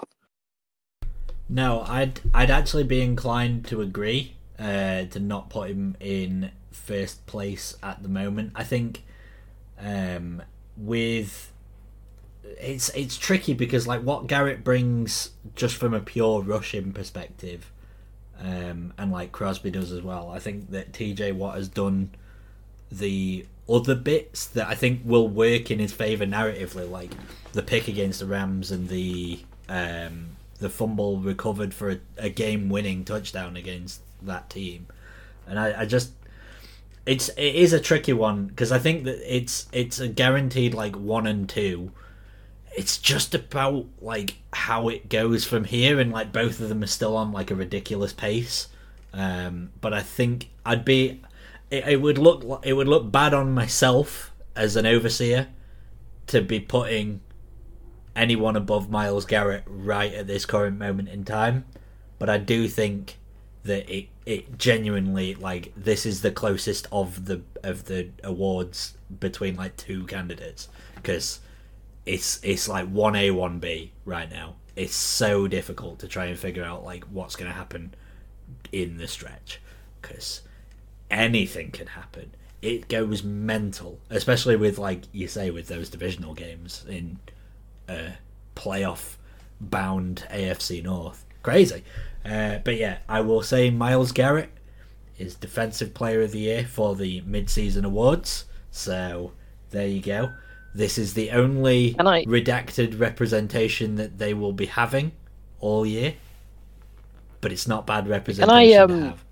Speaker 1: No, I'd I'd actually be inclined to agree uh, to not put him in first place at the moment. I think um, with it's it's tricky because like what Garrett brings just from a pure rushing perspective, um, and like Crosby does as well. I think that T J Watt has done the other bits that I think will work in his favour narratively, like the pick against the Rams and the um, the fumble recovered for a, a game-winning touchdown against that team. And I, I just, it's it is a tricky one because I think that it's it's a guaranteed like one and two. It's just about like how it goes from here, and like both of them are still on like a ridiculous pace. Um, but I think I'd be, it, it would look it would look bad on myself as an overseer to be putting anyone above Myles Garrett right at this current moment in time, but I do think that it it genuinely, like, this is the closest of the of the awards between like two candidates, because it's it's like one A one B right now. It's so difficult to try and figure out like what's going to happen in the stretch, because anything can happen. It goes mental, especially with, like you say, with those divisional games in uh, playoff bound A F C North. Crazy. Uh, but yeah, I will say Myles Garrett is Defensive Player of the Year for the mid-season awards. So there you go. This is the only
Speaker 2: I...
Speaker 1: redacted representation that they will be having all year. But it's not bad representation
Speaker 2: I, um...
Speaker 1: to have.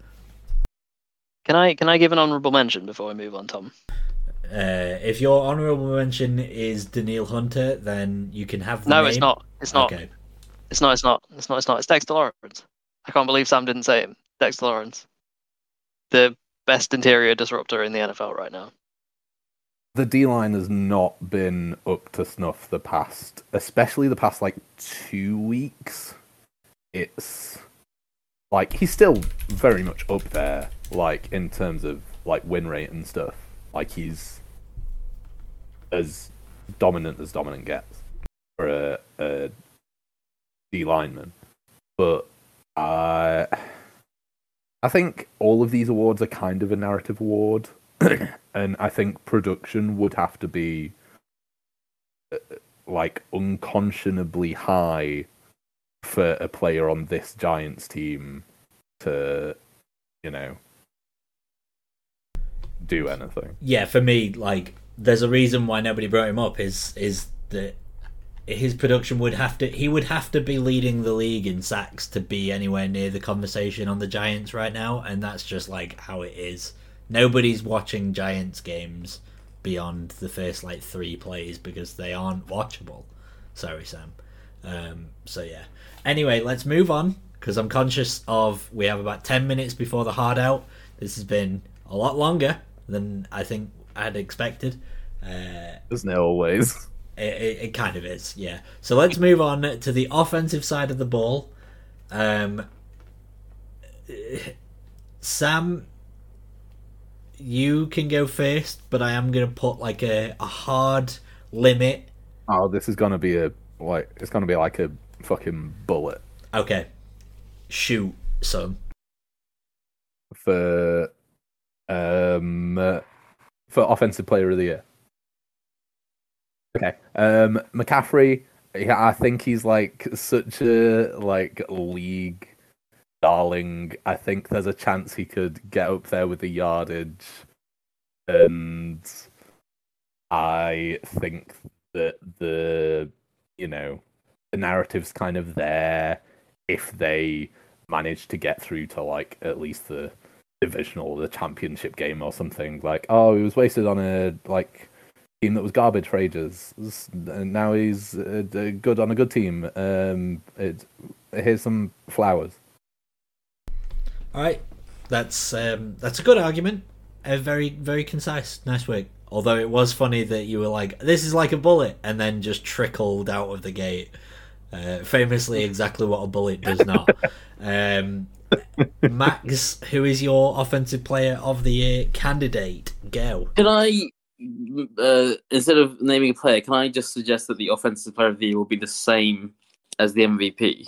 Speaker 2: Can I can I give an honourable mention before we move on, Tom?
Speaker 1: Uh, if your honourable mention is Daniil Hunter, then you can have the
Speaker 2: No,
Speaker 1: name.
Speaker 2: it's not. It's not.
Speaker 1: Okay.
Speaker 2: It's not. It's not. It's not. It's not. It's Dexter Lawrence. I can't believe Sam didn't say him. Dexter Lawrence, the best interior disruptor in the N F L right now.
Speaker 3: The D-line has not been up to snuff the past, especially the past, like, two weeks. It's, like, he's still very much up there, like, in terms of, like, win rate and stuff. Like, he's as dominant as dominant gets for a, a D lineman. But uh, I think all of these awards are kind of a narrative award, and I think production would have to be uh, like unconscionably high for a player on this Giants team to, you know, do anything.
Speaker 1: Yeah, for me, like, there's a reason why nobody brought him up. Is is that his production would have to he would have to be leading the league in sacks to be anywhere near the conversation on the Giants right now, and that's just like how it is. Nobody's watching Giants games beyond the first like three plays because they aren't watchable. Sorry, Sam. Um, so yeah. Anyway, let's move on because I'm conscious of we have about ten minutes before the hard out. This has been a lot longer than I think I had expected. Uh,
Speaker 3: Isn't it always?
Speaker 1: It, it, it kind of is, yeah. So let's move on to the offensive side of the ball. Um, Sam, you can go first, but I am going to put like a, a hard limit.
Speaker 3: Oh, this is gonna be a like it's gonna be like a fucking bullet.
Speaker 1: Okay, shoot, son.
Speaker 3: For um uh, for offensive player of the year. Okay. Um, McCaffrey, yeah, I think he's like such a like league darling. I think there's a chance he could get up there with the yardage, and I think that the you know the narrative's kind of there if they manage to get through to like at least the divisional, the championship game or something. Like, oh, he was wasted on a like. team that was garbage for ages, and now he's uh, good on a good team. Um, it, here's some flowers.
Speaker 1: All right, that's um, that's a good argument. Uh, very very concise. Nice work. Although it was funny that you were like, "This is like a bullet," and then just trickled out of the gate. Uh, famously, exactly what a bullet does not. um, Max, who is your offensive player of the year candidate? Go.
Speaker 4: Can I? Uh, instead of naming a player, can I just suggest that the offensive player of the year will be the same as the M V P?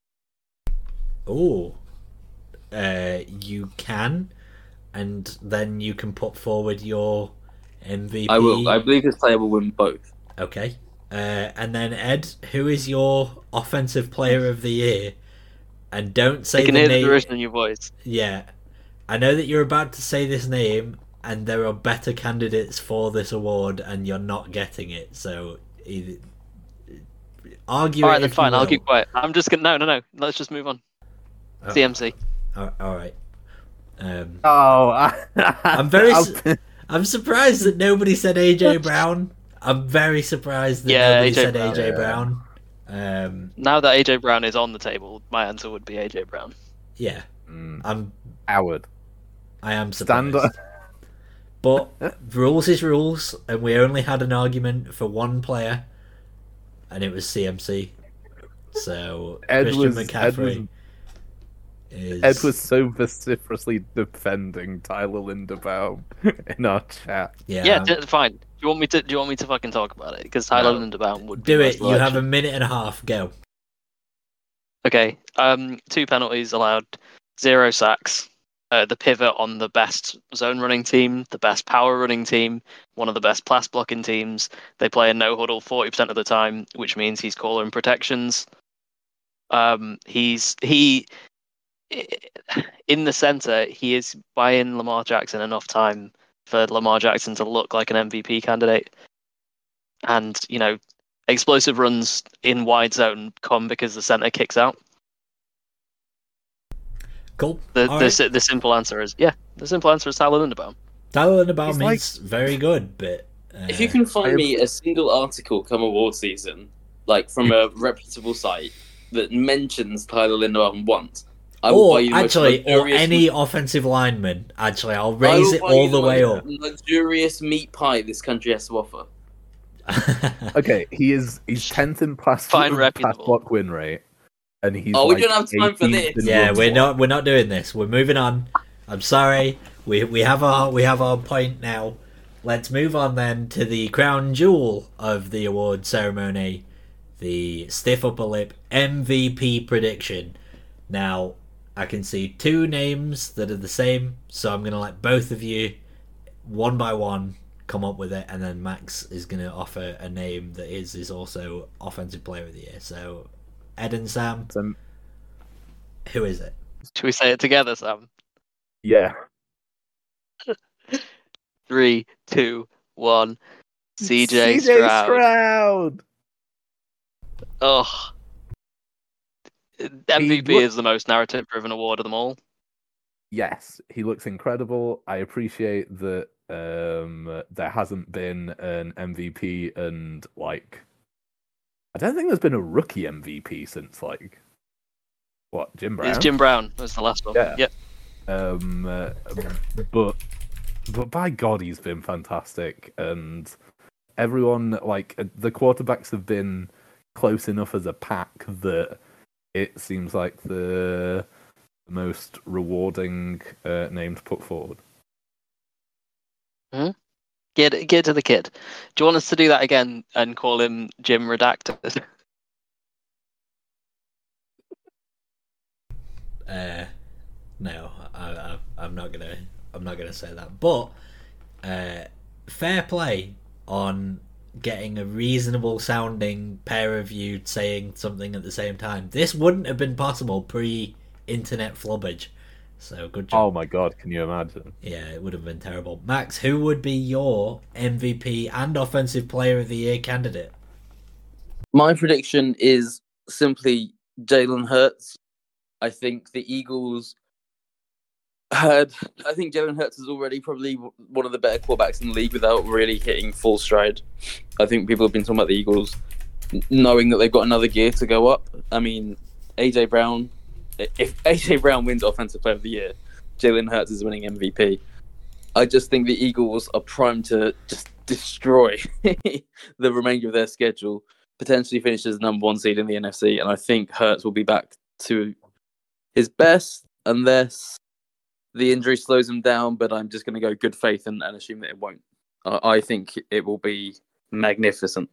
Speaker 1: Oh, uh, you can, and then you can put forward your M V P.
Speaker 4: I will. I believe this player will win both.
Speaker 1: Okay, uh, and then Ed, who is your offensive player of the year? And don't say
Speaker 2: I can
Speaker 1: the
Speaker 2: hear
Speaker 1: name.
Speaker 2: the derision in your voice.
Speaker 1: Yeah, I know that you're about to say this name. And there are better candidates for this award, and you're not getting it. So, either, argue.
Speaker 2: All
Speaker 1: it
Speaker 2: right, then
Speaker 1: if
Speaker 2: fine.
Speaker 1: you
Speaker 2: I'll
Speaker 1: will.
Speaker 2: keep quiet. I'm just gonna no, no, no. Let's just move on.
Speaker 1: Oh,
Speaker 2: C M C.
Speaker 1: all all right. Um,
Speaker 3: Oh, I,
Speaker 1: I'm very. su- I'm surprised that nobody said A J Brown. I'm very surprised that
Speaker 2: Yeah,
Speaker 1: nobody
Speaker 2: A J
Speaker 1: said
Speaker 2: Brown.
Speaker 1: A J
Speaker 3: Yeah.
Speaker 1: Brown. Um,
Speaker 2: Now that A J Brown is on the table, my answer would be A J Brown.
Speaker 1: yeah,
Speaker 3: Mm,
Speaker 1: I'm.
Speaker 3: Howard.
Speaker 1: I am surprised.
Speaker 3: Stand up.
Speaker 1: But rules is rules, and we only had an argument for one player, and it was C M C. So
Speaker 3: Ed
Speaker 1: Christian
Speaker 3: was- Ed
Speaker 1: McCaffrey
Speaker 3: was-
Speaker 1: is.
Speaker 3: Ed was so vociferously defending Tyler Linderbaum in our chat.
Speaker 1: yeah.
Speaker 2: Yeah,
Speaker 1: um,
Speaker 2: d- fine. Do you want me to? Do you want me to fucking talk about it? Because Tyler
Speaker 3: No.
Speaker 2: Linderbaum would be
Speaker 1: do
Speaker 2: my
Speaker 1: it. You have a
Speaker 2: selection.
Speaker 1: minute and a half. Go.
Speaker 2: Okay. Um, two penalties allowed, zero sacks. Uh, the pivot on the best zone running team, the best power running team, one of the best pass blocking teams. They play a no huddle forty percent of the time, which means he's calling protections. Um, he's he in the center. He is buying Lamar Jackson enough time for Lamar Jackson to look like an M V P candidate. And you know, explosive runs in wide zone come because the center kicks out.
Speaker 1: Cool.
Speaker 2: The
Speaker 1: All
Speaker 2: the,
Speaker 1: right.
Speaker 2: si- the simple answer is yeah. The simple answer is Tyler Linderbaum.
Speaker 1: Tyler Linderbaum
Speaker 3: He's like-
Speaker 1: is very good, but uh,
Speaker 4: If you can find
Speaker 3: I-
Speaker 4: me a single article come award season, like from a reputable site, that mentions Tyler Linderbaum once, I will buy
Speaker 1: or
Speaker 4: you the most
Speaker 1: actually, or
Speaker 4: luxurious-
Speaker 1: any offensive lineman, actually, I'll
Speaker 4: I
Speaker 1: raise
Speaker 4: will
Speaker 1: it
Speaker 4: buy you
Speaker 1: all the way
Speaker 4: most
Speaker 1: up.
Speaker 4: luxurious meat pie this country has to offer.
Speaker 3: Okay, he is he's tenth in pass,
Speaker 2: Fine,
Speaker 3: pass
Speaker 2: reputable.
Speaker 3: block win rate, and he's
Speaker 4: Oh, we
Speaker 3: like
Speaker 4: don't have time for
Speaker 3: eighteenth
Speaker 4: this.
Speaker 3: in
Speaker 1: Yeah,
Speaker 3: run
Speaker 1: we're
Speaker 3: block.
Speaker 1: not we're not doing this. We're moving on. I'm sorry. We we have our we have our point now. let's move on then to the crown jewel of the award ceremony, the Stiff Upper Lip M V P prediction. Now, I can see two names that are the same, so I'm going to let both of you, one by one, come up with it, and then Max is going to offer a name that is is also Offensive Player of the Year. So, Ed and Sam,
Speaker 3: Um,
Speaker 1: who is it?
Speaker 2: Should we say it together, Sam?
Speaker 3: yeah.
Speaker 2: Three, two, one. C J Stroud.
Speaker 3: Stroud.
Speaker 2: Oh. M V P
Speaker 3: look-
Speaker 2: is the most narrative-driven award of them all.
Speaker 3: Yes, he looks incredible. I appreciate that um, there hasn't been an M V P and like I don't think there's been a rookie M V P since like what Jim Brown.
Speaker 2: It's Jim Brown was the last one.
Speaker 3: Yeah.
Speaker 2: Yep.
Speaker 3: Um, uh, but but by God, he's been fantastic, and everyone like uh, the quarterbacks have been close enough as a pack that it seems like the most rewarding uh, name to put forward.
Speaker 2: Get get to the kid. Do you want us to do that again and call him Jim Redacted?
Speaker 1: Uh, no, I, I, I'm not gonna. I'm not gonna say that. But uh, fair play on getting a reasonable sounding pair of you saying something at the same time. This wouldn't have been possible pre-internet flubbage. So good job.
Speaker 3: Oh my God, can you imagine?
Speaker 1: Yeah, it would have been terrible. Max, who would be your M V P and Offensive Player of the Year candidate?
Speaker 4: My prediction is simply Jalen Hurts. I think the Eagles had. I think Jalen Hurts is already probably one of the better quarterbacks in the league without really hitting full stride. I think people have been talking about the Eagles knowing that they've got another gear to go up. I mean, A J Brown. If A J Brown wins Offensive Player of the Year, Jalen Hurts is winning M V P. I just think the Eagles are primed to just destroy the remainder of their schedule, potentially finish as the number one seed in the N F C, and I think Hurts will be back to his best unless the injury slows him down, but I'm just going to go good faith and, and assume that it won't. I, I think it will be magnificent.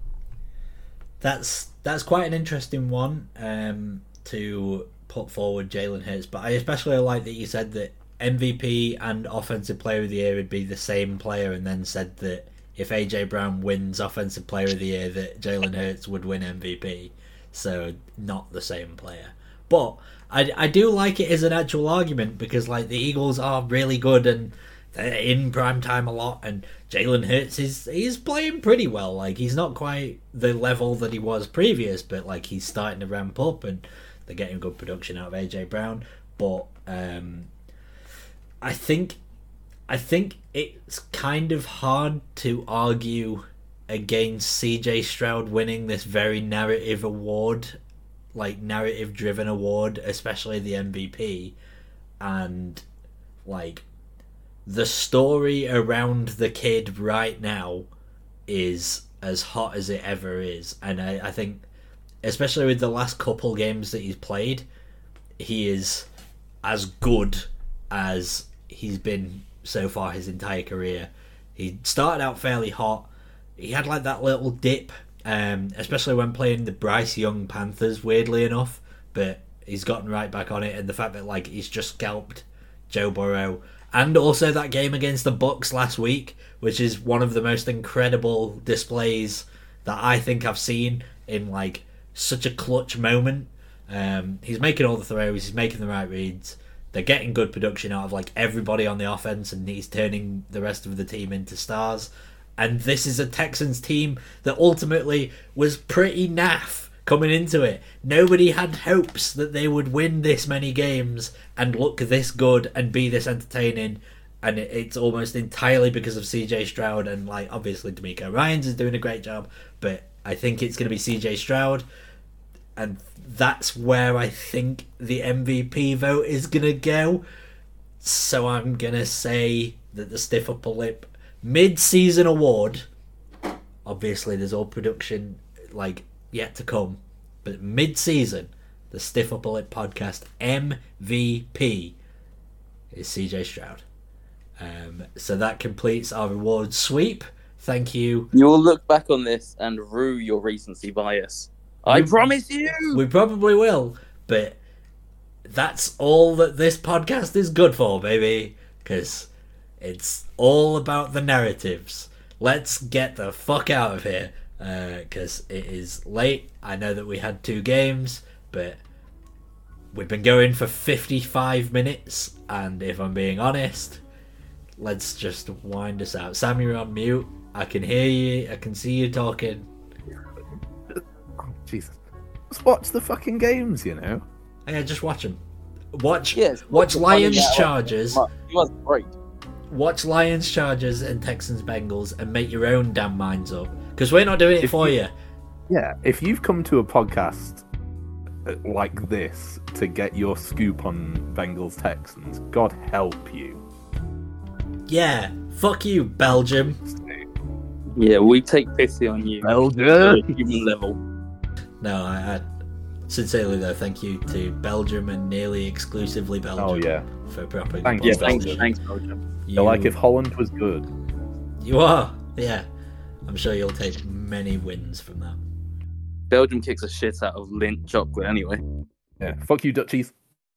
Speaker 1: That's that's quite an interesting one um, to put forward, Jalen Hurts. But I especially like that you said that M V P and Offensive Player of the Year would be the same player, and then said that if A J Brown wins Offensive Player of the Year, that Jalen Hurts would win M V P. So not the same player. But I, I do like it as an actual argument because like the Eagles are really good and they're in prime time a lot, and Jalen Hurts is he's playing pretty well. Like he's not quite the level that he was previous, but like he's starting to ramp up and they're getting good production out of A J Brown. But um, I think I think it's kind of hard to argue against C J Stroud winning this very narrative award, like narrative driven award, especially the M V P, and like the story around the kid right now is as hot as it ever is. And I, I think especially with the last couple games that he's played, he is as good as he's been so far his entire career. He started out fairly hot. He had like that little dip, um, especially when playing the Bryce Young Panthers, weirdly enough, but he's gotten right back on it. And the fact that like he's just scalped Joe Burrow, and also that game against the Bucks last week, which is one of the most incredible displays that I think I've seen in like such a clutch moment. Um, he's making all the throws, he's making the right reads. They're getting good production out of like everybody on the offense, and he's turning the rest of the team into stars. And this is a Texans team that ultimately was pretty naff coming into it. Nobody had hopes that they would win this many games and look this good and be this entertaining. And it's almost entirely because of C J Stroud, and like obviously D'Amico Ryans is doing a great job, but I think it's going to be C J Stroud, and that's where I think the M V P vote is going to go. So I'm going to say that the Stiff Upper Lip mid-season award, obviously there's all production like yet to come, but mid-season, the Stiff Upper Lip podcast M V P is C J Stroud. Um, so that completes our reward sweep. Thank you.
Speaker 4: You will look back on this and rue your recency bias. I
Speaker 1: We-
Speaker 4: promise you.
Speaker 1: We probably will, but that's all that this podcast is good for, baby. Because it's all about the narratives. Let's get the fuck out of here. Because uh, it is late. I know that we had two games, but we've been going for fifty-five minutes. And if I'm being honest, let's just wind us out. Sam, you're on mute. I can hear you. I can see you talking.
Speaker 3: Oh, Jesus. Just watch the fucking games, you know?
Speaker 1: Yeah, just watch them. Watch,
Speaker 4: Yes,
Speaker 1: watch Lions
Speaker 4: Yeah,
Speaker 1: Chargers.
Speaker 4: He was great.
Speaker 1: Watch Lions Chargers and Texans Bengals and make your own damn minds up. Because we're not doing it
Speaker 3: If
Speaker 1: for
Speaker 3: you-
Speaker 1: you.
Speaker 3: Yeah, if you've come to a podcast uh, like this to get your scoop on Bengals Texans, God help you.
Speaker 1: Yeah, fuck you, Belgium.
Speaker 4: Yeah, we take pity on you.
Speaker 3: Belgium!
Speaker 4: Human level.
Speaker 1: No, I, I sincerely though, thank you to Belgium and nearly exclusively Belgium.
Speaker 3: Oh, yeah.
Speaker 1: For proper.
Speaker 3: Thank
Speaker 4: Yeah,
Speaker 3: you,
Speaker 4: thanks,
Speaker 3: Belgium.
Speaker 4: thanks, Belgium.
Speaker 1: You,
Speaker 3: They're like if Holland was good.
Speaker 1: you are, yeah. I'm sure you'll take many wins from that.
Speaker 4: Belgium kicks the shit out of Lindt chocolate anyway.
Speaker 3: Yeah, fuck you, Dutchies.